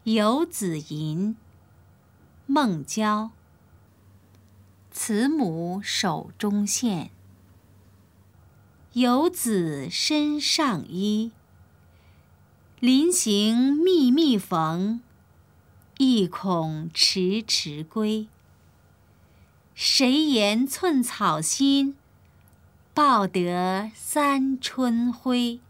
游子吟，孟郊。慈母手中线，游子身上衣。临行密密缝，意恐迟迟归。谁言寸草心，报得三春晖。